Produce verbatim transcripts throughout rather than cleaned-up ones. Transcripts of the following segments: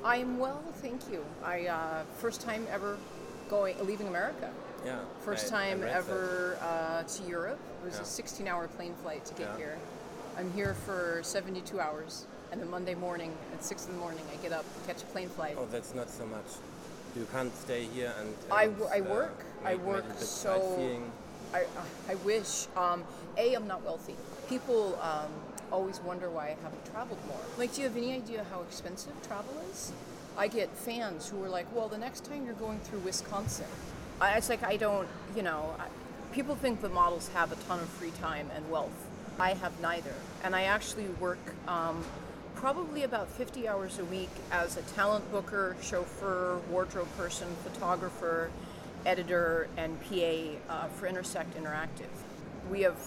I'm well, thank you. I uh, first time ever going leaving America. Yeah. First I- I time read ever uh, to Europe. It was Yeah. a sixteen-hour plane flight to get Yeah. here. I'm here for seventy-two hours, and then Monday morning at six in the morning, I get up, catch a plane flight. Oh, that's not so much. You can't stay here and. I, and, w- I uh, work. I make- work make a bit so. sightseeing. I I wish. Um, a, I'm not wealthy. People um, always wonder why I haven't traveled more. Like, do you have any idea how expensive travel is? I get fans who are like, well, the next time you're going through Wisconsin. I, it's like, I don't, you know, I, people think that models have a ton of free time and wealth. I have neither. And I actually work um, probably about fifty hours a week as a talent booker, chauffeur, wardrobe person, photographer, editor, and P A uh, for Intersect Interactive. We have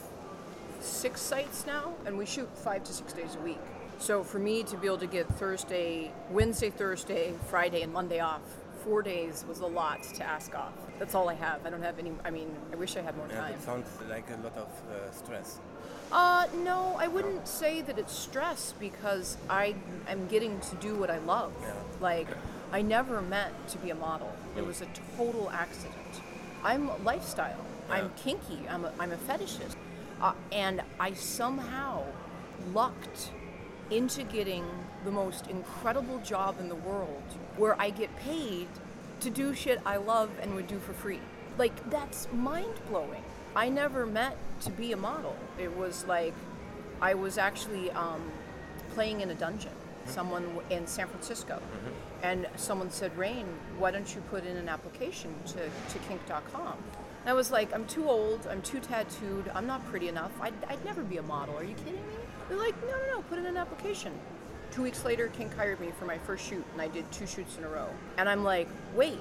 six sites now, and we shoot five to six days a week. So for me to be able to get Thursday, Wednesday, Thursday, Friday, and Monday off, four days was a lot to ask off. That's all I have. I don't have any, I mean, I wish I had more Yeah, time. it sounds like a lot of uh, stress. Uh, no, I wouldn't say that it's stress because I am getting to do what I love. Yeah. Like, I never meant to be a model. It was a total accident. I'm a lifestyle. I'm Yeah. kinky. I'm a, I'm a fetishist. Uh, and I somehow lucked into getting the most incredible job in the world where I get paid to do shit I love and would do for free. Like, that's mind-blowing. I never meant to be a model. It was like I was actually um, playing in a dungeon, someone w- in San Francisco, and someone said, Rain, why don't you put in an application to, to kink dot com? And I was like, I'm too old, I'm too tattooed, I'm not pretty enough, I'd, I'd never be a model, are you kidding me? They're like, no, no, no, put in an application. Two weeks later, Kink hired me for my first shoot, and I did two shoots in a row. And I'm like, wait,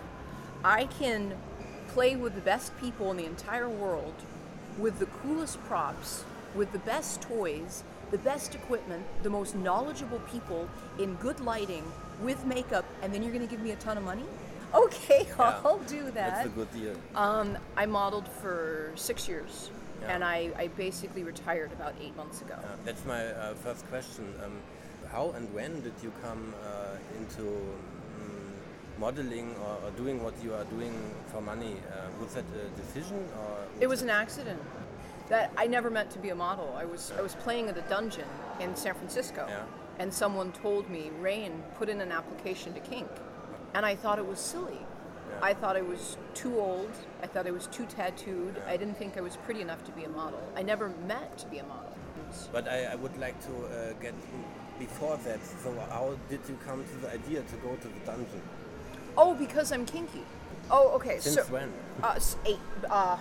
I can play with the best people in the entire world, with the coolest props, with the best toys, the best equipment, the most knowledgeable people, in good lighting, with makeup, and then you're going to give me a ton of money? Okay, Yeah. I'll do that. That's a good deal. Um, I modeled for six years, Yeah. and I, I basically retired about eight months ago. Uh, that's my uh, first question. Um, how and when did you come uh, into um, modeling or, or doing what you are doing for money? Uh, was that a decision or? It was an accident. That I never meant to be a model. I was I was playing at a dungeon in San Francisco, Yeah. and someone told me, Rain, put in an application to kink. And I thought it was silly. Yeah. I thought I was too old. I thought I was too tattooed. Yeah. I didn't think I was pretty enough to be a model. I never meant to be a model. But I, I would like to uh, get before that. So how did you come to the idea to go to the dungeon? Oh, because I'm kinky. Oh, okay. Since so, when? Uh, s- eight. Uh,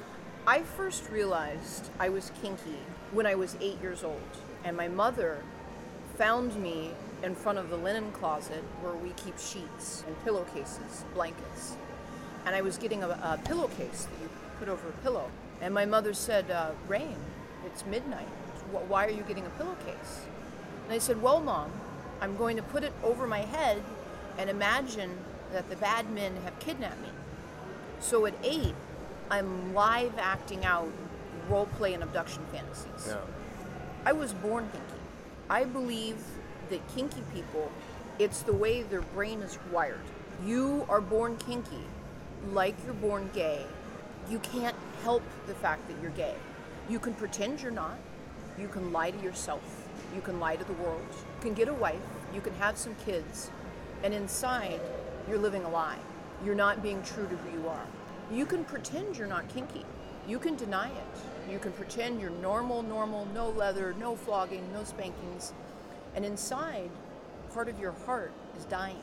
I first realized I was kinky when I was eight years old, and my mother found me in front of the linen closet where we keep sheets and pillowcases, blankets. And I was getting a, a pillowcase that you put over a pillow. And my mother said, uh, Rain, it's midnight. Wh- Why are you getting a pillowcase? And I said, well, Mom, I'm going to put it over my head and imagine that the bad men have kidnapped me. So at eight, I'm live acting out role play and abduction fantasies. Yeah. I was born kinky. I believe that kinky people, it's the way their brain is wired. You are born kinky, like you're born gay. You can't help the fact that you're gay. You can pretend you're not. You can lie to yourself. You can lie to the world. You can get a wife. You can have some kids. And inside, you're living a lie. You're not being true to who you are. You can pretend you're not kinky. You can deny it. You can pretend you're normal, normal, no leather, no flogging, no spankings. And inside, part of your heart is dying.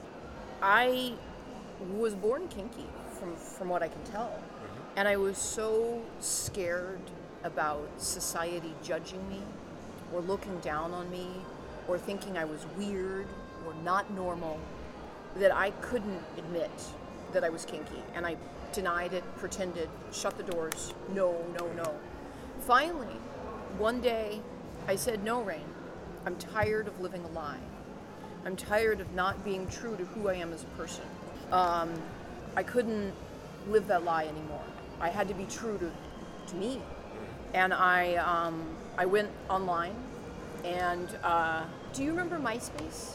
I was born kinky, from, from what I can tell. And I was so scared about society judging me, or looking down on me, or thinking I was weird, or not normal, that I couldn't admit that I was kinky. And I denied it, pretended, shut the doors, no, no, no. Finally, one day, I said, no, Rain, I'm tired of living a lie. I'm tired of not being true to who I am as a person. Um, I couldn't live that lie anymore. I had to be true to, to me. And I, um, I went online, and uh, do you remember MySpace?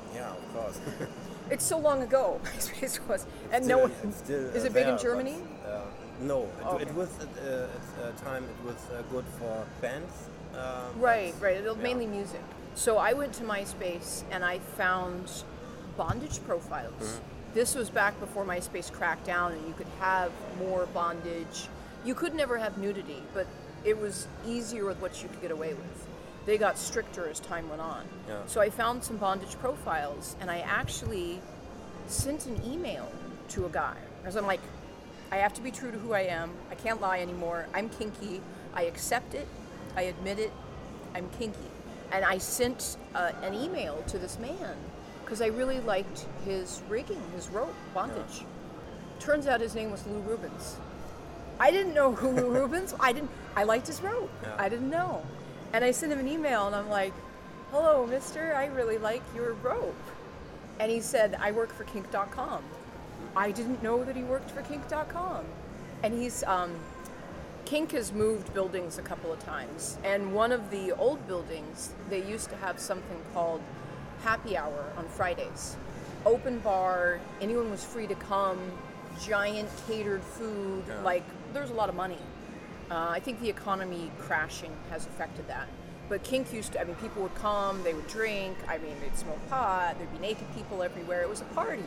Yeah, of course. It's so long ago. MySpace was, and still, no one. it's still, Is uh, it big in there, Germany? But, uh, no, it, Okay. it was at, uh, at a time it was uh, good for bands. Uh, Right, but, right. It'll yeah. mainly music. So I went to MySpace and I found bondage profiles. Mm-hmm. This was back before MySpace cracked down and you could have more bondage. You could never have nudity, but it was easier with what you could get away with. They got stricter as time went on. Yeah. So I found some bondage profiles and I actually sent an email to a guy. Because I'm like, I have to be true to who I am. I can't lie anymore. I'm kinky. I accept it. I admit it. I'm kinky. And I sent uh, an email to this man because I really liked his rigging, his rope, bondage. Yeah. Turns out his name was Lou Rubens. I didn't know who Lou Rubens. I didn't. I liked his rope. Yeah. I didn't know. And I sent him an email, and I'm like, "Hello, Mister. I really like your rope." And he said, "I work for kink dot com." I didn't know that he worked for kink dot com. And he's um, Kink has moved buildings a couple of times, and one of the old buildings, they used to have something called Happy Hour on Fridays. Open bar, anyone was free to come, giant catered food, Yeah. like there's a lot of money. Uh, I think the economy crashing has affected that. But Kink used to, I mean, people would come, they would drink, I mean, they'd smoke pot, there'd be naked people everywhere, it was a party.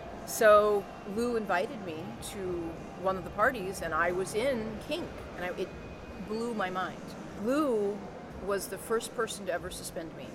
So Lou invited me to one of the parties, and I was in Kink, and I, it blew my mind. Lou was the first person to ever suspend me.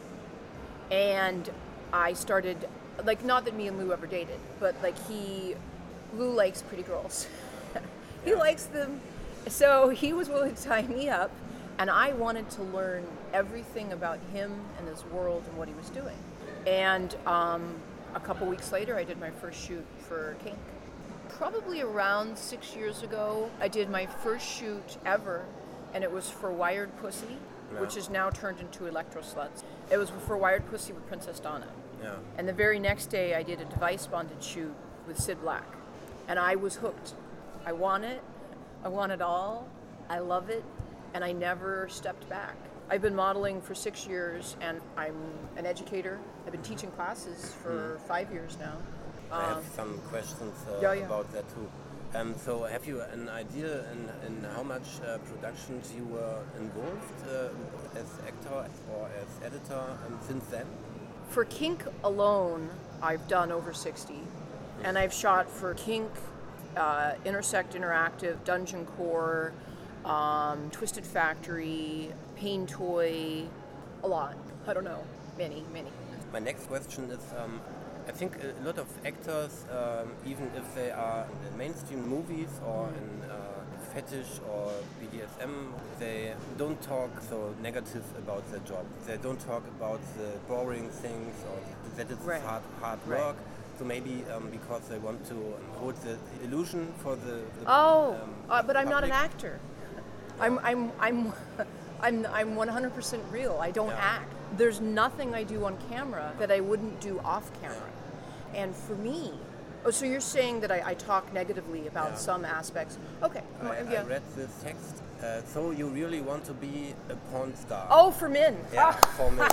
And I started, like, not that me and Lou ever dated, but like he, Lou likes pretty girls. He Yeah. likes them. So he was willing to tie me up, and I wanted to learn everything about him and his world and what he was doing. And um, a couple weeks later, I did my first shoot for Kink. Probably around six years ago, I did my first shoot ever, and it was for Wired Pussy, Yeah. which is now turned into Electro Sluts. It was for Wired Pussy with Princess Donna. Yeah. And the very next day, I did a device bonded shoot with Sid Black. And I was hooked. I want it. I want it all. I love it. And I never stepped back. I've been modeling for six years, and I'm an educator. I've been teaching classes for five years now. I have Um, some questions uh, yeah, yeah. about that too. Um, so, have you an idea in, in how much uh, productions you were involved uh, as actor or as editor um, since then? For Kink alone, I've done over sixty. And I've shot for Kink, uh, Intersect Interactive, Dungeon Core, um, Twisted Factory, Pain Toy, a lot. I don't know, many, many. My next question is, um, I think a lot of actors, um, even if they are in mainstream movies or in uh, fetish or B D S M, they don't talk so negative about their job. They don't talk about the boring things or that it's Right. hard, hard Right. work. So maybe um, because they want to hold the illusion for the, the Oh, um, uh, but I'm not an public. actor. I'm I'm I'm I'm I'm one hundred percent real. I don't Yeah. act. There's nothing I do on camera that I wouldn't do off camera. And for me, oh, so you're saying that I, I talk negatively about Yeah. some aspects? Okay, I, yeah. I read this text. Uh, so you really want to be a porn star? Oh, for men. Yeah, for me.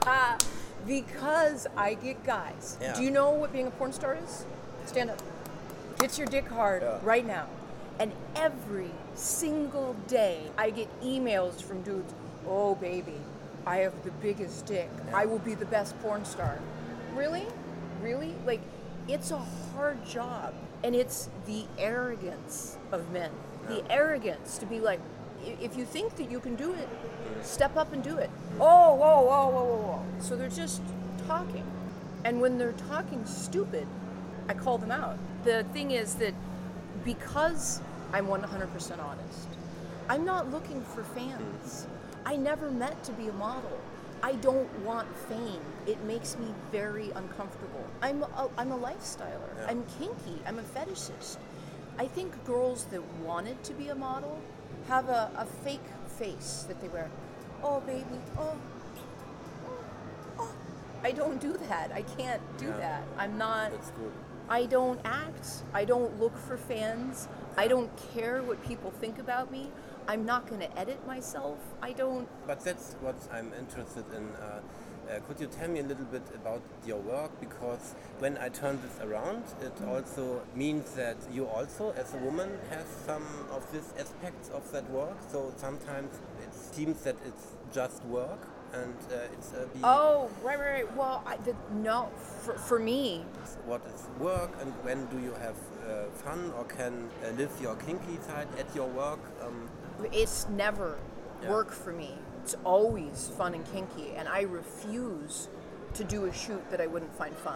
Because I get guys. Yeah. Do you know what being a porn star is? Stand up. Get your dick hard Yeah. right now. And every single day I get emails from dudes, oh baby, I have the biggest dick. Yeah. I will be the best porn star. Really? Really? Like, it's a hard job. And it's the arrogance of men. The Yeah. arrogance to be like, i- if you think that you can do it, step up and do it. Oh, whoa, whoa, whoa, whoa, whoa. So they're just talking. And when they're talking stupid, I call them out. The thing is that because I'm one hundred percent honest, I'm not looking for fans. I never meant to be a model. I don't want fame. It makes me very uncomfortable. I'm a, I'm a lifestyler. Yeah. I'm kinky. I'm a fetishist. I think girls that wanted to be a model have a, a fake face that they wear. Oh, baby. Oh. Oh. Oh. I don't do that. I can't do Yeah. that. I'm not. That's good. I don't act. I don't look for fans. I don't care what people think about me. I'm not going to edit myself. I don't. But that's what I'm interested in. Uh, Uh, could you tell me a little bit about your work? Because when I turn this around, it also means that you also, as a woman, have some of these aspects of that work. So sometimes it seems that it's just work, and uh, it's uh, being Oh, right, right, right. Well, I, the, no, for, for me, what is work, and when do you have uh, fun or can uh, live your kinky side at your work? Um, it's never Yeah. work for me. It's always fun and kinky, and I refuse to do a shoot that I wouldn't find fun.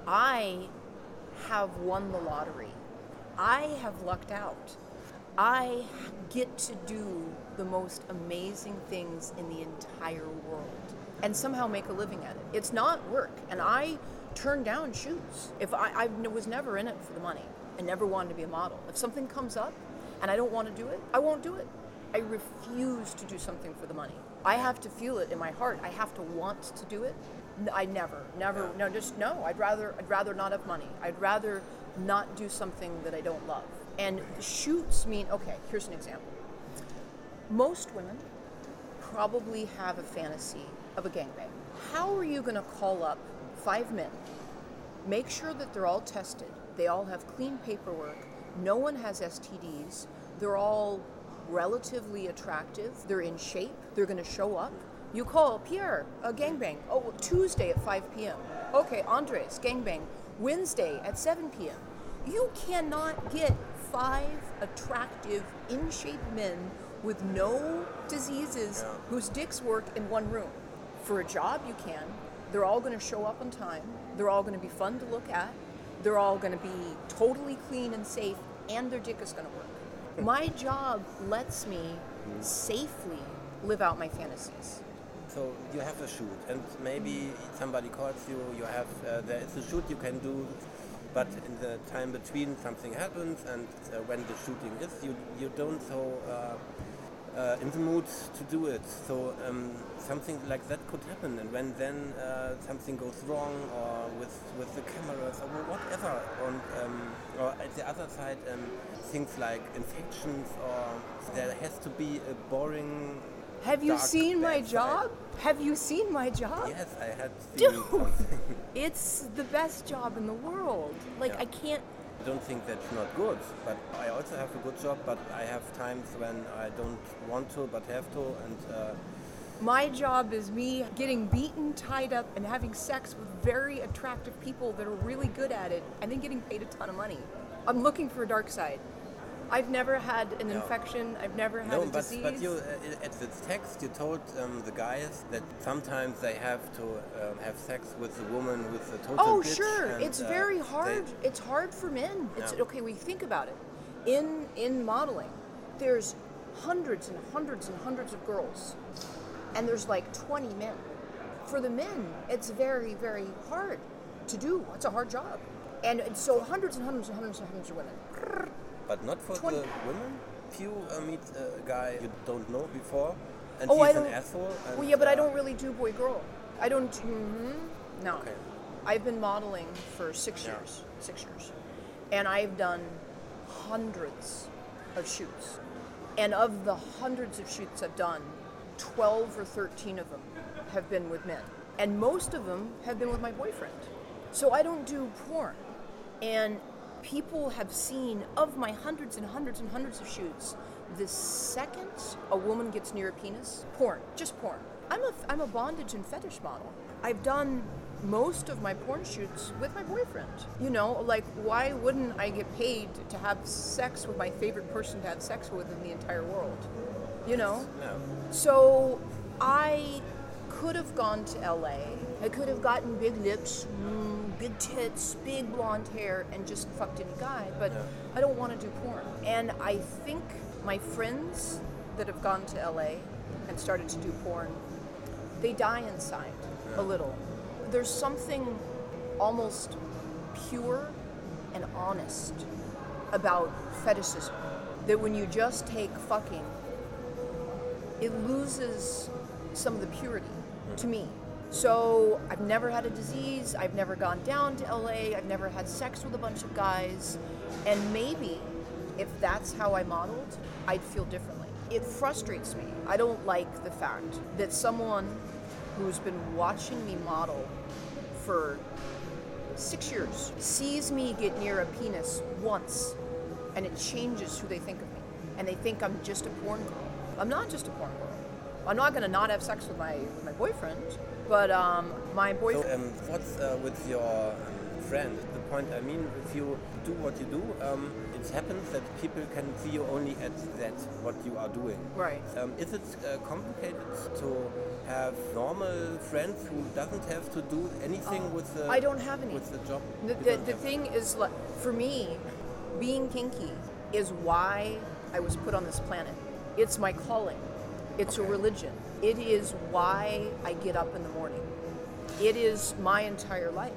I have won the lottery. I have lucked out. I get to do the most amazing things in the entire world and somehow make a living at it. It's not work, and I turn down shoots. If I, I was never in it for the money. I never wanted to be a model. If something comes up and I don't want to do it, I won't do it. I refuse to do something for the money. I have to feel it in my heart. I have to want to do it. N- I never, never, no, just no. I'd rather, I'd rather not have money. I'd rather not do something that I don't love. And shoots mean, okay, here's an example. Most women probably have a fantasy of a gangbang. How are you going to call up five men, make sure that they're all tested, they all have clean paperwork, no one has S T Ds, they're all relatively attractive, they're in shape, they're going to show up. You call Pierre, a gangbang. Oh, well, Tuesday at five p.m. Okay, Andres, gangbang. Wednesday at seven p.m. You cannot get five attractive, in shape men with no diseases Yeah. whose dicks work in one room. For a job, you can. They're all going to show up on time. They're all going to be fun to look at. They're all going to be totally clean and safe, and their dick is going to work. My job lets me safely live out my fantasies. So you have a shoot, and maybe somebody calls you. You have uh, there is a shoot you can do, but in the time between something happens, and uh, when the shooting is, you you don't so uh, uh, in the mood to do it. So um, something like that could happen, and when then uh, something goes wrong, or with with the cameras, or whatever, on um, or at the other side, um, things like infections, or there has to be a boring. Have you dark, seen my bad job? side. Have you seen my job? Yes, I had seen Dude, something. it's the best job in the world. Like, Yeah. I can't. I don't think that's not good, but I also have a good job, but I have times when I don't want to but have to, and uh, My job is me getting beaten, tied up, and having sex with very attractive people that are really good at it, and then getting paid a ton of money. I'm looking for a dark side. I've never had an No. infection. I've never had no, a but, disease. but you uh, at the text you told um, the guys that sometimes they have to um, have sex with a woman with a total Oh, bitch, sure. and, It's uh, very they- hard. It's hard for men. It's Yeah. okay. We think about it. In in modeling, there's hundreds and hundreds and hundreds of girls, and there's like twenty men. For the men, it's very very hard to do. It's a hard job, and so hundreds and hundreds and hundreds and hundreds of women. But not for twenty the women. If you uh, meet a guy you don't know before, and Oh, I he's an don't- asshole. And, Well, yeah, but I uh, don't really do boy girl. I don't. Mm-hmm, no. Okay. I've been modeling for six Yeah. years. Six years, and I've done hundreds of shoots. And of the hundreds of shoots I've done, twelve or thirteen of them have been with men, and most of them have been with my boyfriend. So I don't do porn, and people have seen of my hundreds and hundreds and hundreds of shoots. The second a woman gets near a penis, porn, just porn. I'm a I'm a bondage and fetish model. I've done most of my porn shoots with my boyfriend. You know, like, why wouldn't I get paid to have sex with my favorite person to have sex with in the entire world? You know? Yeah. So I could have gone to L A. I could have gotten big lips, mm, big tits, big blonde hair, and just fucked any guy, but Yeah. I don't want to do porn. And I think my friends that have gone to L A and started to do porn, they die inside a little. There's something almost pure and honest about fetishism that when you just take fucking, it loses some of the purity to me. So I've never had a disease, I've never gone down to L A, I've never had sex with a bunch of guys, and maybe if that's how I modeled, I'd feel differently. It frustrates me. I don't like the fact that someone who's been watching me model for six years sees me get near a penis once, and it changes who they think of me. And they think I'm just a porn girl. I'm not just a porn girl. I'm not going to not have sex with my with my boyfriend, but um, my boyfriend... So um, what's uh, with your um, friend? The point, I mean, if you do what you do, um, it happens that people can see you only at that, what you are doing. Right. Um, is it uh, complicated to have normal friends who doesn't have to do anything uh, with the I don't have any. with the job? The, the, the thing is, like, for me, being kinky is why I was put on this planet. It's my calling. It's okay. A religion. It is why I get up in the morning. It is my entire life.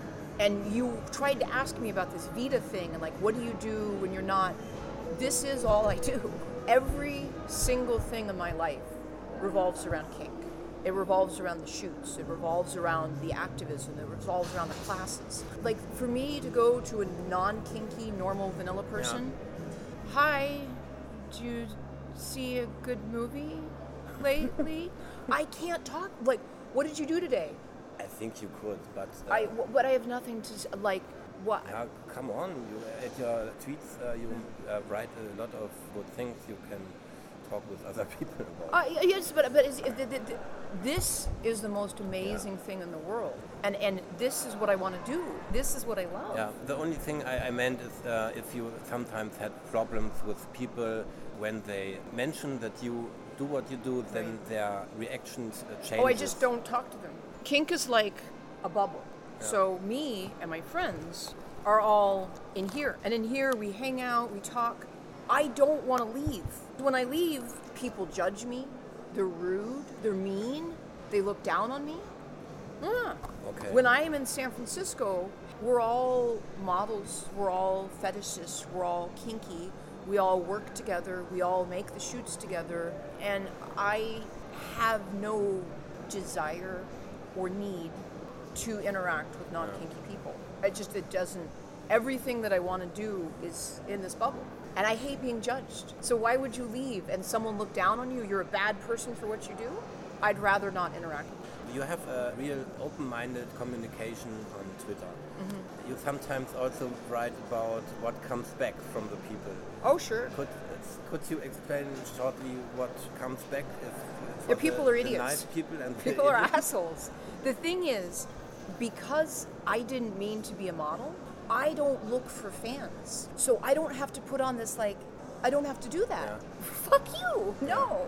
And you tried to ask me about this Vita thing and like, what do you do when you're not? This is all I do. Every single thing in my life revolves around kink. It revolves around the shoots. It revolves around the activism. It revolves around the classes. Like for me to go to a non-kinky, normal, vanilla person, yeah. Hi, do you see a good movie lately? I can't talk. Like, what did you do today? I think you could, but uh, I. But I have nothing to like. What? Yeah, come on. You at your tweets, uh, you uh, write a lot of good things. You can talk with other people about. Uh, yes, but but is, is, is, this is the most amazing yeah. thing in the world, and and this is what I want to do. This is what I love. Yeah. The only thing I, I meant is uh, if you sometimes had problems with people when they mention that you do what you do, then right. their reactions uh, change. Oh, I just don't talk to them. Kink is like a bubble. Yeah. So me and my friends are all in here, and in here we hang out, we talk. I don't want to leave. When I leave, people judge me. They're rude. They're mean. They look down on me. Ah. Okay. When I am in San Francisco, we're all models. We're all fetishists. We're all kinky. We all work together. We all make the shoots together. And I have no desire or need to interact with non-kinky people. It just, it doesn't, everything that I want to do is in this bubble. And I hate being judged. So why would you leave and someone look down on you? You're a bad person for what you do? I'd rather not interact with you. You have a real open-minded communication on Twitter. Mm-hmm. You sometimes also write about what comes back from the people. Oh, sure. Could could you explain shortly what comes back? If, the people the, are idiots. The nice people and people are assholes. The thing is, because I didn't mean to be a model, I don't look for fans. So I don't have to put on this, like, I don't have to do that. Yeah. Fuck you. No.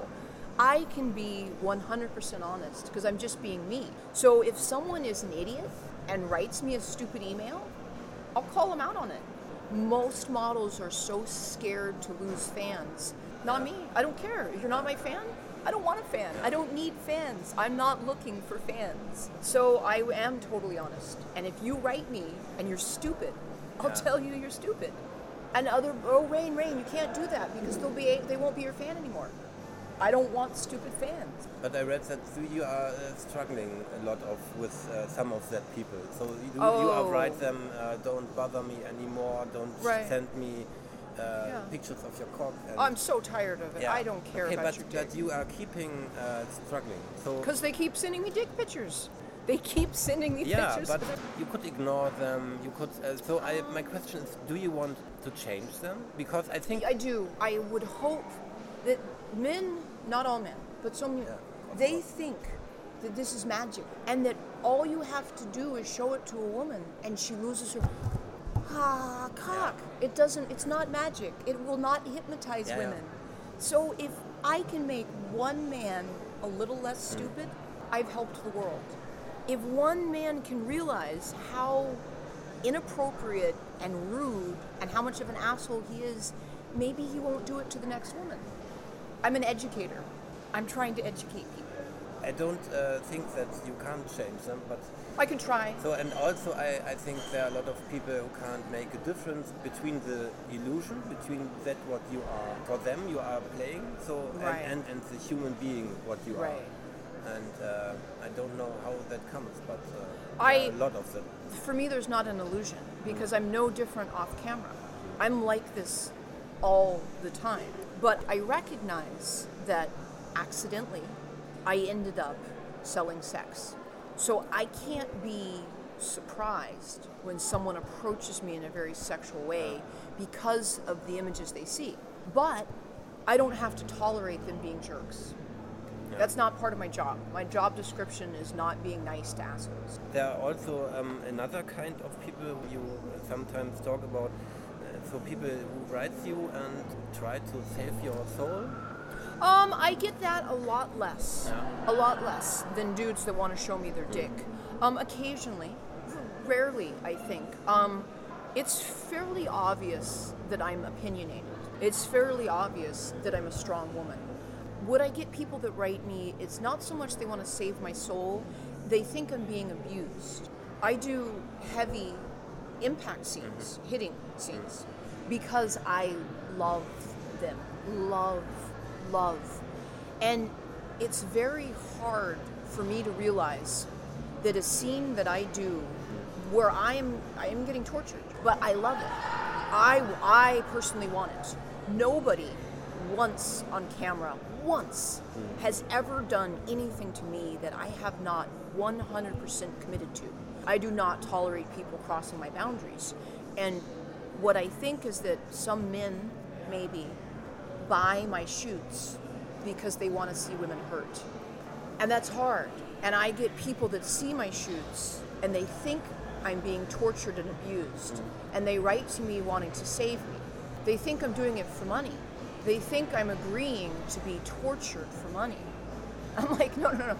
I can be one hundred percent honest because I'm just being me. So if someone is an idiot and writes me a stupid email, I'll call them out on it. Most models are so scared to lose fans. Not me. I don't care. If you're not my fan, I don't want a fan. I don't need fans. I'm not looking for fans. So I am totally honest. And if you write me and you're stupid, I'll yeah. tell you you're stupid. And other, oh, Rain, Rain, you can't do that because they'll be, they won't be your fan anymore. I don't want stupid fans. But I read that you are uh, struggling a lot of with uh, some of that people. So you, oh. you are write them, uh, don't bother me anymore, don't right. send me uh, yeah. pictures of your cock. And I'm so tired of it. yeah. I don't care okay, about but, your dick. But you are keeping uh, struggling. So because they keep sending me dick pictures. They keep sending me yeah, pictures. Yeah, but you could ignore them. You could. Uh, so I, my question is, do you want to change them? Because I think I do. I would hope that men, not all men, but some, yeah, they course. think that this is magic and that all you have to do is show it to a woman and she loses her ah cock. Yeah. It doesn't. It's not magic. It will not hypnotize yeah, women. Yeah. So if I can make one man a little less stupid, mm. I've helped the world. If one man can realize how inappropriate and rude and how much of an asshole he is, maybe he won't do it to the next woman. I'm an educator. I'm trying to educate people. I don't uh, think that you can't change them, but I can try. So, and also I, I think there are a lot of people who can't make a difference between the illusion, between that what you are, for them you are playing, so right. and, and, and the human being what you right. are. And uh, I don't know how that comes, but uh, I, a lot of them. For me, there's not an illusion because I'm no different off camera. I'm like this all the time. But I recognize that accidentally, I ended up selling sex. So I can't be surprised when someone approaches me in a very sexual way because of the images they see. But I don't have to tolerate them being jerks. Yeah. That's not part of my job. My job description is not being nice to assholes. There are also um, another kind of people you sometimes talk about. Uh, so people who write you and try to save your soul. Um, I get that a lot less. Yeah. A lot less than dudes that want to show me their dick. Um, occasionally, rarely, I think. Um, it's fairly obvious that I'm opinionated. It's fairly obvious that I'm a strong woman. Would I get people that write me, it's not so much they want to save my soul, they think I'm being abused. I do heavy impact scenes, hitting scenes, because I love them. Love, love. And it's very hard for me to realize that a scene that I do where I am I am getting tortured, but I love it. I, I personally want it. Nobody once on camera, once, has ever done anything to me that I have not one hundred percent committed to. I do not tolerate people crossing my boundaries. And what I think is that some men, maybe, buy my shoots because they want to see women hurt. And that's hard. And I get people that see my shoots and they think I'm being tortured and abused. And they write to me wanting to save me. They think I'm doing it for money. They think I'm agreeing to be tortured for money. I'm like, no, no, no.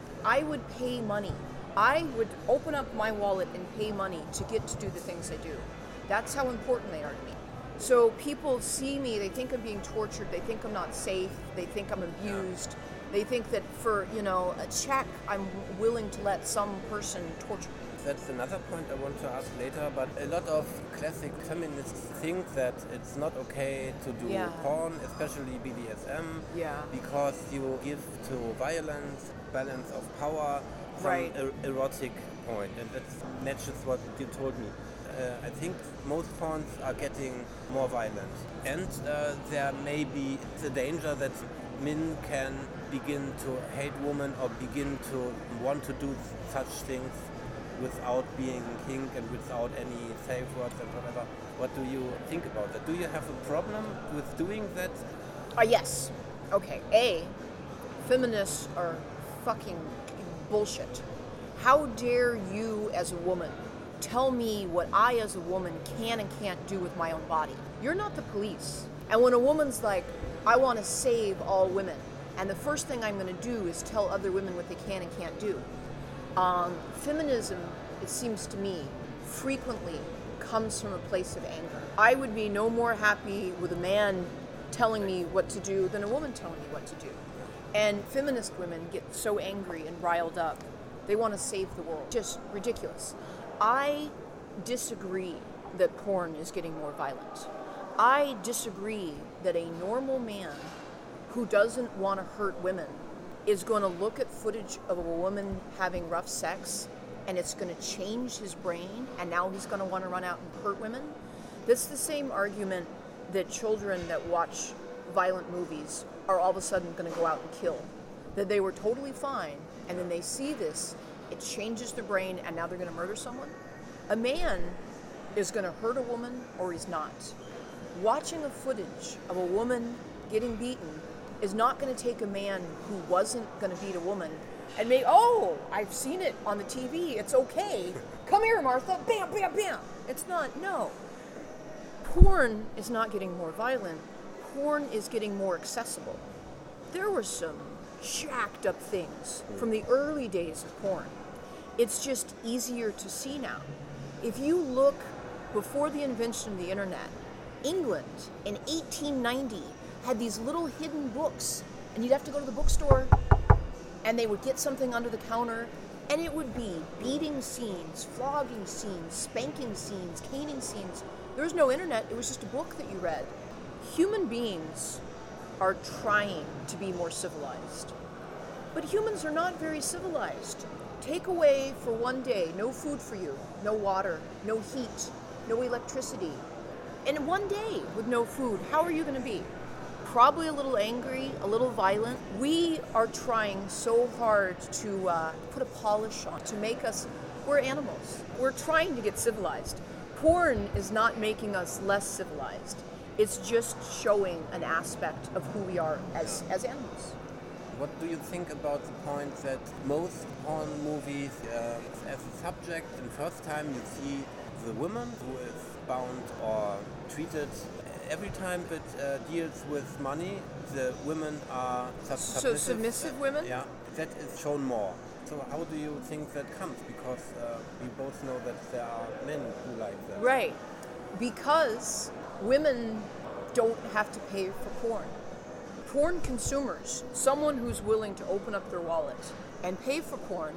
I would pay money. I would open up my wallet and pay money to get to do the things I do. That's how important they are to me. So people see me, they think I'm being tortured, they think I'm not safe, they think I'm abused. They think that for, you know, a check, I'm willing to let some person torture me. That's another point I want to ask later, but a lot of classic feminists think that it's not okay to do Yeah. porn, especially B D S M, Yeah. because you give to violence, balance of power, some Right. er- erotic point, and that matches what you told me. Uh, I think most porns are getting more violent, and uh, there may be the danger that men can begin to hate women or begin to want to do such things without being kink and without any safe words and whatever. What do you think about that? Do you have a problem with doing that? Uh, yes. Okay. A, feminists are fucking bullshit. How dare you as a woman tell me what I as a woman can and can't do with my own body? You're not the police. And when a woman's like, I want to save all women, and the first thing I'm going to do is tell other women what they can and can't do. Um, feminism, it seems to me, frequently comes from a place of anger. I would be no more happy with a man telling me what to do than a woman telling me what to do. And feminist women get so angry and riled up. They want to save the world. Just ridiculous. I disagree that porn is getting more violent. I disagree that a normal man who doesn't want to hurt women is going to look at footage of a woman having rough sex and it's going to change his brain and now he's going to want to run out and hurt women. That's the same argument that children that watch violent movies are all of a sudden going to go out and kill. That they were totally fine and then they see this, it changes their brain and now they're going to murder someone. A man is going to hurt a woman or he's not. Watching a footage of a woman getting beaten is not going to take a man who wasn't going to beat a woman and make, oh, I've seen it on the T V, it's okay. Come here, Martha, bam, bam, bam. It's not, no. Porn is not getting more violent. Porn is getting more accessible. There were some jacked up things from the early days of porn. It's just easier to see now. If you look before the invention of the internet, England in eighteen ninety had these little hidden books, and you'd have to go to the bookstore and they would get something under the counter and it would be beating scenes, flogging scenes, spanking scenes, caning scenes. There was no internet, it was just a book that you read. Human beings are trying to be more civilized, but humans are not very civilized. Take away for one day, no food for you, no water, no heat, no electricity. And one day with no food, how are you going to be? probably a little angry, a little violent. We are trying so hard to uh, put a polish on, to make us, we're animals. We're trying to get civilized. Porn is not making us less civilized. It's just showing an aspect of who we are as, as animals. What do you think about the point that most porn movies, uh, as a subject, the first time you see the woman who is bound or treated, every time it uh, deals with money, the women are sub- So submissive. submissive women? Yeah, that is shown more. So how do you think that comes? Because uh, we both know that there are men who like that. Right. Because women don't have to pay for porn. Porn consumers, someone who's willing to open up their wallet and pay for porn,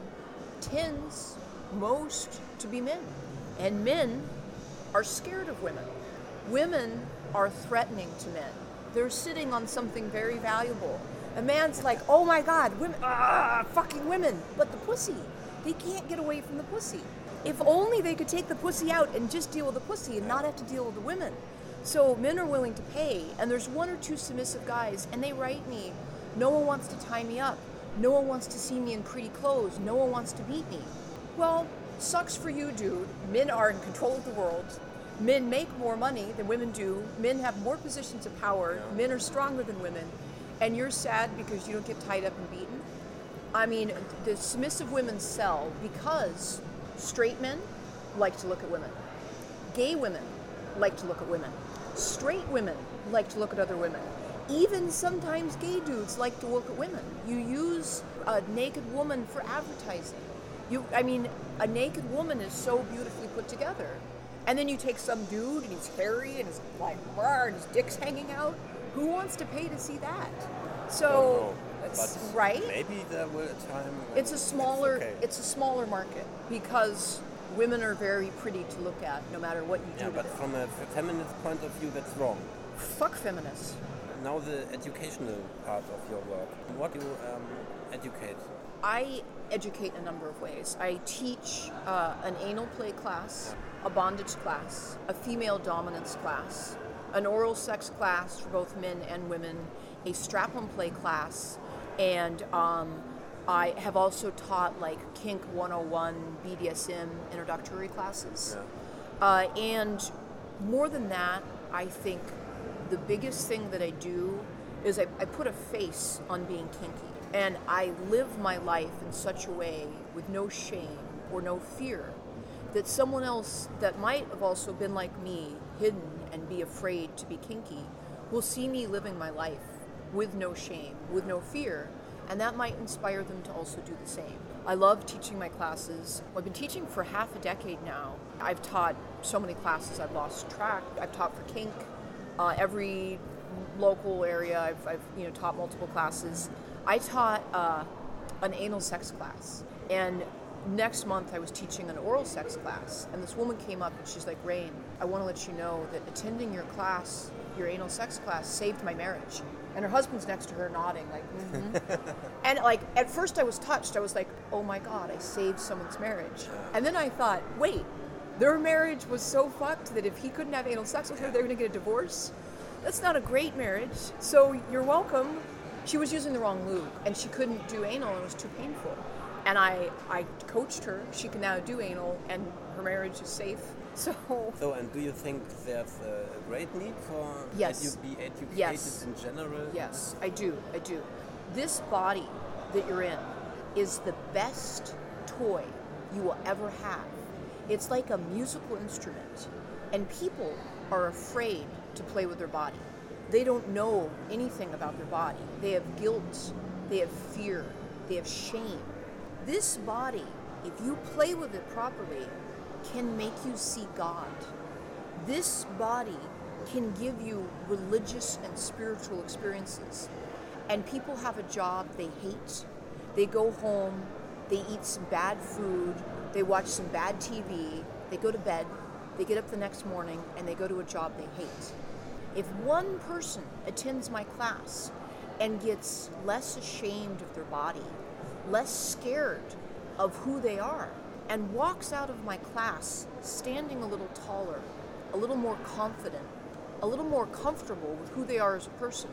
tends most to be men. And men are scared of women. Women are threatening to men. They're sitting on something very valuable. A man's like, oh my God, women, ah, fucking women. But the pussy, they can't get away from the pussy. If only they could take the pussy out and just deal with the pussy and not have to deal with the women. So men are willing to pay, and there's one or two submissive guys, and they write me, no one wants to tie me up. No one wants to see me in pretty clothes. No one wants to beat me. Well, sucks for you, dude. Men are in control of the world. Men make more money than women do. Men have more positions of power. Yeah. Men are stronger than women. And you're sad because you don't get tied up and beaten. I mean, the submissive women sell because straight men like to look at women. Gay women like to look at women. Straight women like to look at other women. Even sometimes gay dudes like to look at women. You use a naked woman for advertising. You, I mean, a naked woman is so beautifully put together. And then you take some dude and he's hairy and his like brr, and his dick's hanging out. Who wants to pay to see that? So, it's, But right? maybe there will a time. when It's a smaller, It's, okay. it's a smaller market because women are very pretty to look at, no matter what you do yeah, to but them. from a f- feminist point of view, that's wrong. Fuck feminists. Now the educational part of your work. What do you um, educate? I educate in a number of ways. I teach uh, an anal play class, a bondage class, a female dominance class, an oral sex class for both men and women, a strap-on play class, and um, I have also taught like Kink one oh one, B D S M introductory classes. Yeah. Uh, and more than that, I think the biggest thing that I do is I, I put a face on being kinky. And I live my life in such a way with no shame or no fear that someone else that might have also been like me, hidden and be afraid to be kinky, will see me living my life with no shame, with no fear, and that might inspire them to also do the same. I love teaching my classes. I've been teaching for half a decade now. I've taught so many classes I've lost track. I've taught for kink, uh, every local area. I've, I've you know taught multiple classes. I taught uh, an anal sex class, and next month I was teaching an oral sex class, and this woman came up and she's like, Rain, I want to let you know that attending your class, your anal sex class, saved my marriage. And her husband's next to her nodding like, mm-hmm. And like, at first I was touched. I was like, oh my God, I saved someone's marriage. And then I thought, wait, their marriage was so fucked that if he couldn't have anal sex with her, they're gonna get a divorce? That's not a great marriage. So you're welcome. She was using the wrong lube, and she couldn't do anal, and it was too painful. And I, I coached her. She can now do anal, and her marriage is safe. So, So, and do you think there's a great need for Yes. edu- be educated Yes. in general? yes, I do, I do. This body that you're in is the best toy you will ever have. It's like a musical instrument, and people are afraid to play with their body. They don't know anything about their body. They have guilt, they have fear, they have shame. This body, if you play with it properly, can make you see God. This body can give you religious and spiritual experiences. And people have a job they hate. They go home, they eat some bad food, they watch some bad T V, they go to bed, they get up the next morning, and they go to a job they hate. If one person attends my class and gets less ashamed of their body, less scared of who they are, and walks out of my class standing a little taller, a little more confident, a little more comfortable with who they are as a person,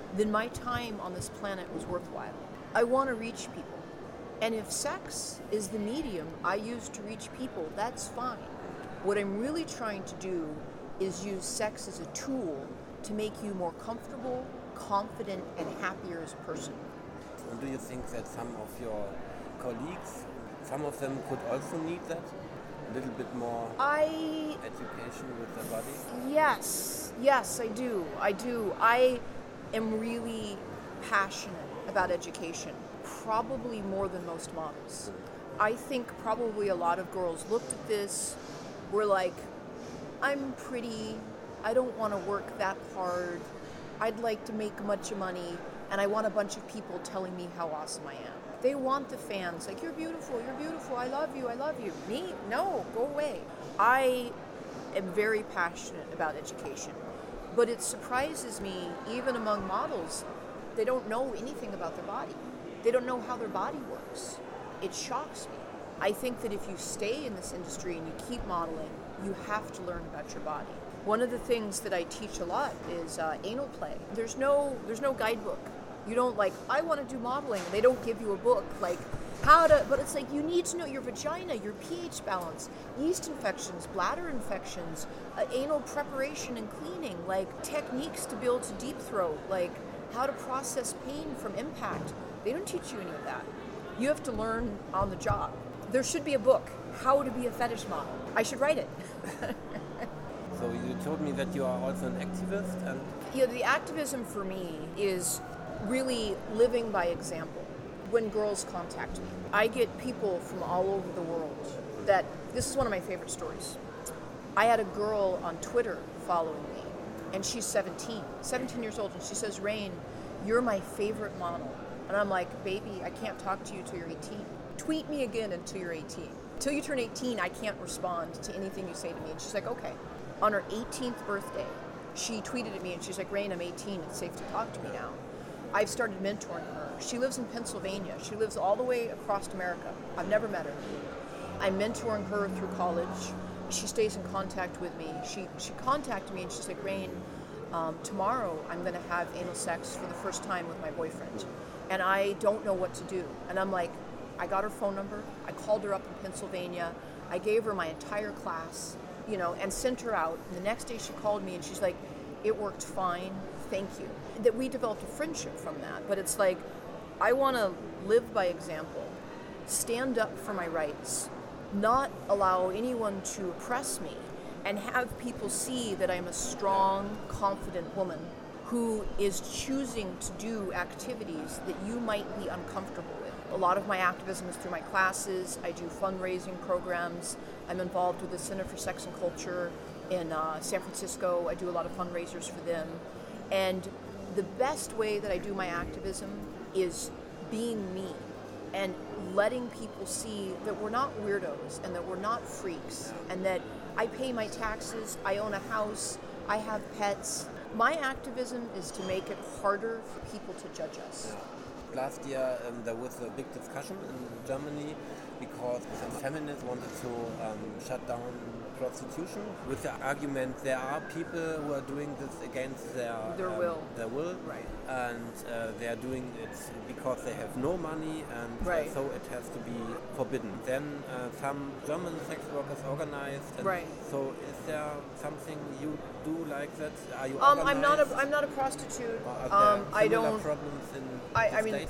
then my time on this planet was worthwhile. I want to reach people. And if sex is the medium I use to reach people, that's fine. What I'm really trying to do is use sex as a tool to make you more comfortable, confident, and happier as a person. And do you think that some of your colleagues, some of them could also need that? A little bit more I education with their body? Yes, yes, I do. I do. I am really passionate about education, probably more than most models. I think probably a lot of girls looked at this, were like, I'm pretty, I don't want to work that hard, I'd like to make a bunch of money, and I want a bunch of people telling me how awesome I am. They want the fans, like, you're beautiful, you're beautiful, I love you, I love you. Me? No, go away. I am very passionate about education, but it surprises me, even among models, they don't know anything about their body. They don't know how their body works. It shocks me. I think that if you stay in this industry and you keep modeling, you have to learn about your body. One of the things that I teach a lot is uh, anal play. There's no, there's no guidebook. You don't like, I want to do modeling. They don't give you a book like how to, but it's like you need to know your vagina, your pH balance, yeast infections, bladder infections, uh, anal preparation and cleaning, like techniques to be able to deep throat, like how to process pain from impact. They don't teach you any of that. You have to learn on the job. There should be a book, How to Be a Fetish Model. I should write it. So you told me that you are also an activist, and You know, the activism for me is really living by example. When girls contact me, I get people from all over the world that, this is one of my favorite stories. I had a girl on Twitter following me, and she's seventeen, seventeen years old, and she says, Rain, you're my favorite model. And I'm like, baby, I can't talk to you till you're eighteen. Tweet me again until you're eighteen. Till you turn eighteen, I can't respond to anything you say to me. And she's like, okay. On her eighteenth birthday, she tweeted at me and she's like, Rain, I'm eighteen, it's safe to talk to me now. I've started mentoring her. She lives in Pennsylvania. She lives all the way across America. I've never met her. I'm mentoring her through college. She stays in contact with me. She she contacted me and she's like, Rain, um, tomorrow I'm going to have anal sex for the first time with my boyfriend. And I don't know what to do. And I'm like, I got her phone number. I called her up in Pennsylvania. I gave her my entire class, you know, and sent her out. And the next day she called me and she's like, it worked fine. Thank you. That we developed a friendship from that. But it's like, I want to live by example, stand up for my rights, not allow anyone to oppress me, and have people see that I'm a strong, confident woman who is choosing to do activities that you might be uncomfortable with. A lot of my activism is through my classes. I do fundraising programs. I'm involved with the Center for Sex and Culture in uh, San Francisco. I do a lot of fundraisers for them. And the best way that I do my activism is being me and letting people see that we're not weirdos and that we're not freaks and that I pay my taxes, I own a house, I have pets. My activism is to make it harder for people to judge us. last year um, there was a big discussion in Germany because some feminists wanted to um, shut down prostitution with the argument there are people who are doing this against their their um, will, their will, right? And uh, they are doing it because they have no money, and right. uh, so it has to be forbidden. Then uh, some German sex workers organized, and right. So is there something you do like that? Are you um, organized? I'm not a I'm not a prostitute. Or are um, there I similar don't. problems in I, the I mean, States?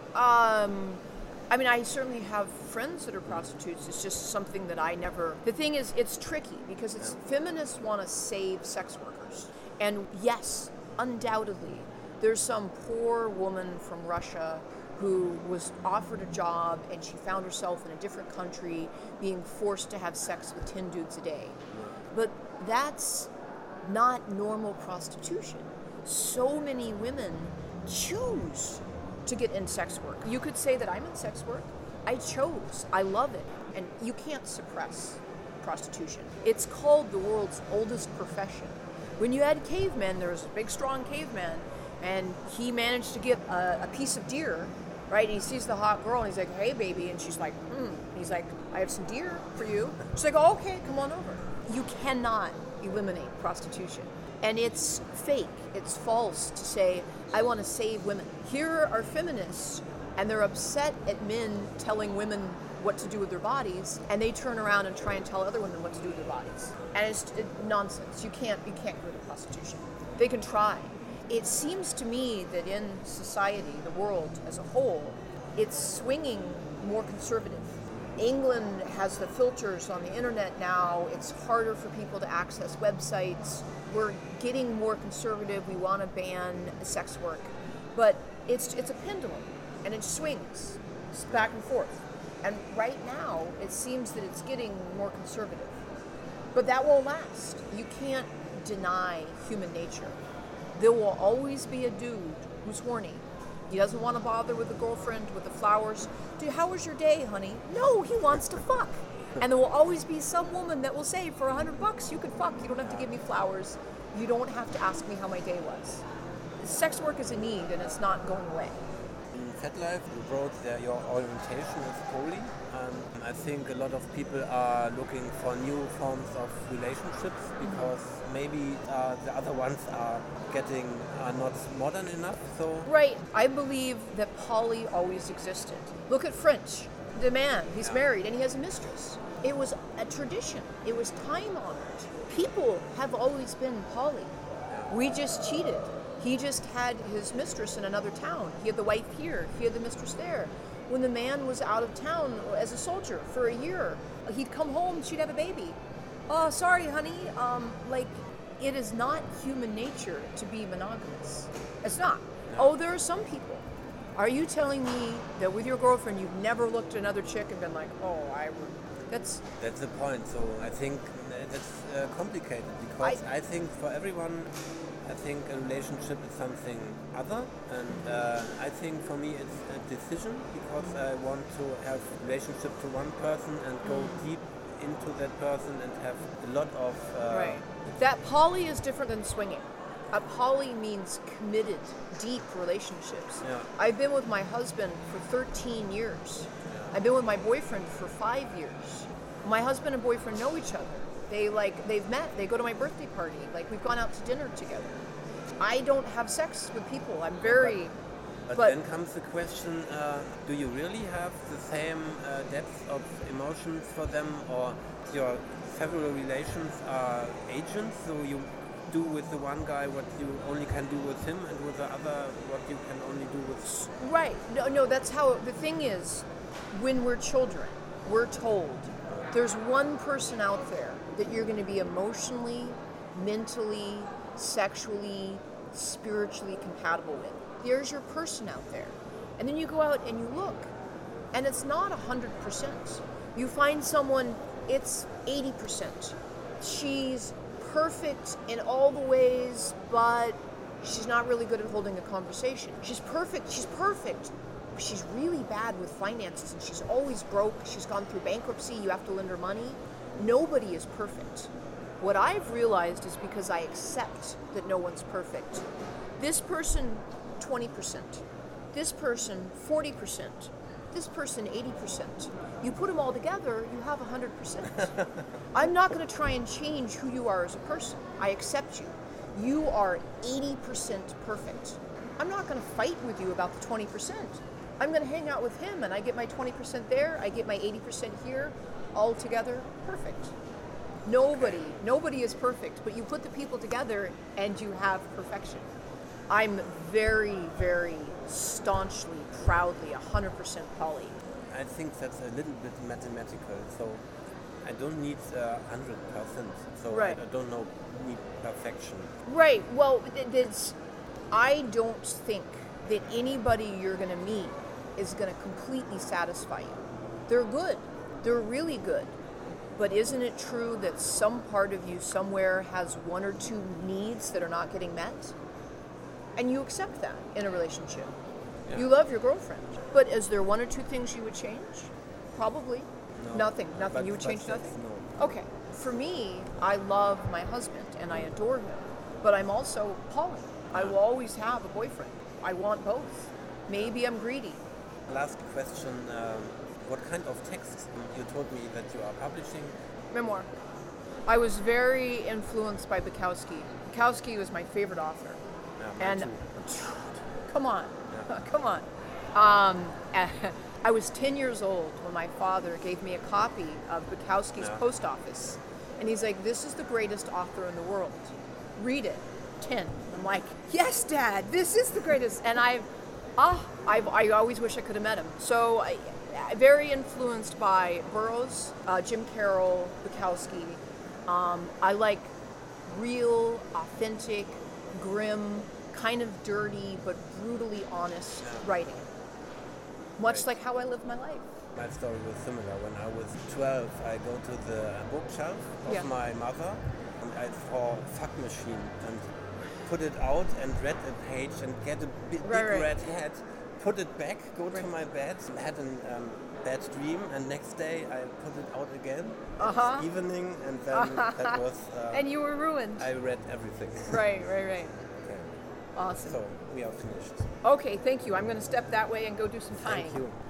um. I mean, I certainly have friends that are prostitutes. It's just something that I never... The thing is, it's tricky because it's Yeah. feminists want to save sex workers. And yes, undoubtedly, there's some poor woman from Russia who was offered a job and she found herself in a different country being forced to have sex with ten dudes a day. But that's not normal prostitution. So many women choose to get in sex work. You could say that I'm in sex work. I chose. I love it. And you can't suppress prostitution. It's called the world's oldest profession. When you had cavemen, there was a big, strong caveman, and he managed to get a, a piece of deer, right? And he sees the hot girl, and he's like, hey, baby. And she's like, hmm. And he's like, I have some deer for you. She's like, oh, okay, come on over. You cannot eliminate prostitution. And it's fake, it's false to say, I want to save women. Here are feminists, and they're upset at men telling women what to do with their bodies, and they turn around and try and tell other women what to do with their bodies. And it's it, nonsense. You can't, you can't get rid of prostitution. They can try. It seems to me that in society, the world as a whole, it's swinging more conservative. England has the filters on the internet now. It's harder for people to access websites. We're getting more conservative. We want to ban sex work. But it's it's a pendulum, and it swings it's back and forth. And right now, it seems that it's getting more conservative. But that won't last. You can't deny human nature. There will always be a dude who's horny. He doesn't want to bother with a girlfriend, with the flowers. Dude, how was your day, honey? No, he wants to fuck. And there will always be some woman that will say, for a hundred bucks, you can fuck. You don't have to give me flowers. You don't have to ask me how my day was. Sex work is a need, and it's not going away. In FetLife, you wrote that your orientation is poly. Um, I think a lot of people are looking for new forms of relationships because maybe uh, the other ones are getting are not modern enough. So right, I believe that poly always existed. Look at French. The man, he's Yeah. married and he has a mistress. It was a tradition. It was time honored. People have always been poly. We just cheated. He just had his mistress in another town. He had the wife here. He had the mistress there. When the man was out of town as a soldier for a year, he'd come home, she'd have a baby. Oh, sorry, honey. Um, like, it is not human nature to be monogamous. It's not. Oh, there are some people. Are you telling me that with your girlfriend you've never looked at another chick and been like, oh, I would... That's... That's the point. So I think that's uh, complicated because I, I think for everyone, I think a relationship is something other, and uh, I think for me it's a decision because I want to have a relationship to one person and go deep into that person and have a lot of... Uh, right. That poly is different than swinging. A poly means committed, deep relationships. Yeah. I've been with my husband for thirteen years. I've been with my boyfriend for five years. My husband and boyfriend know each other. They like, they've met, they go to my birthday party. Like, we've gone out to dinner together. I don't have sex with people. I'm very... But, but then comes the question, uh, do you really have the same uh, depth of emotions for them, or your several relations are agents, so you do with the one guy what you only can do with him, and with the other what you can only do with... Right. No, no, that's how... The thing is, when we're children, we're told there's one person out there that you're going to be emotionally, mentally, sexually, spiritually compatible with. There's your person out there. And then you go out and you look, and it's not one hundred percent. You find someone, it's eighty percent. She's perfect in all the ways, but she's not really good at holding a conversation. She's perfect, she's perfect. She's really bad with finances, and she's always broke. She's gone through bankruptcy. You have to lend her money. Nobody is perfect. What I've realized is because I accept that no one's perfect. This person, twenty percent. This person, forty percent. This person, eighty percent. You put them all together, you have one hundred percent. I'm not going to try and change who you are as a person. I accept you. You are eighty percent perfect. I'm not going to fight with you about the twenty percent. I'm going to hang out with him, and I get my twenty percent there, I get my eighty percent here, all together, perfect. Nobody, nobody is perfect, but you put the people together and you have perfection. I'm very, very staunchly, proudly, one hundred percent poly. I think that's a little bit mathematical, so I don't need uh, one hundred percent, so Right. I, I don't know, need perfection. Right, well, it's, I don't think that anybody you're going to meet is going to completely satisfy you. They're good. They're really good. But isn't it true that some part of you somewhere has one or two needs that are not getting met? And you accept that in a relationship. Yeah. You love your girlfriend. But is there one or two things you would change? Probably. No. Nothing. Nothing. But- you would but change that's nothing? no. Okay. For me, I love my husband and I adore him. But I'm also poly. I will always have a boyfriend. I want both. Maybe I'm greedy. Last question, um, what kind of texts? You told me that you are publishing. Memoir. I was very influenced by Bukowski. Bukowski was my favorite author. Yeah, mine and too. come on, Yeah. come on. Um, I was ten years old when my father gave me a copy of Bukowski's Yeah. Post Office. And he's like, this is the greatest author in the world. Read it. ten. I'm like, yes, Dad, this is the greatest. And I've, ah, I've, I always wish I could have met him. So I, very influenced by Burroughs, uh, Jim Carroll, Bukowski. Um, I like real, authentic, grim, kind of dirty, but brutally honest Yeah. writing. Much Right. like how I live my life. My story was similar. When I was twelve, I go to the bookshelf of Yeah. my mother and I saw Fuck Machine and put it out and read a page and get a big, Right, big right. red head, put it back, go to Right. my bed, had a um, bad dream, and next day I put it out again. Uh-huh. It's evening, and then that was. Uh, And you were ruined. I read everything. Right, right, right. Okay. Awesome. So we are finished. Okay, thank you. I'm going to step that way and go do some tying. Thank you.